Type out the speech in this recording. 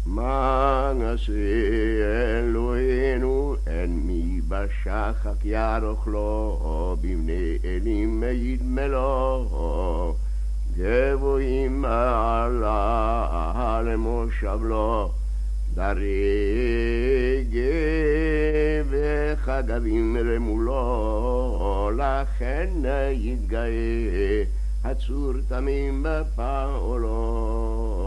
מה נעשה אלוהינו, אין מי בשחק יערוך לו, בבני אלים ידמלו, גבוהים מעלה למושב לו, דרגה וחגבים רמולו, לכן יתגאה הצור תמים בפעולו.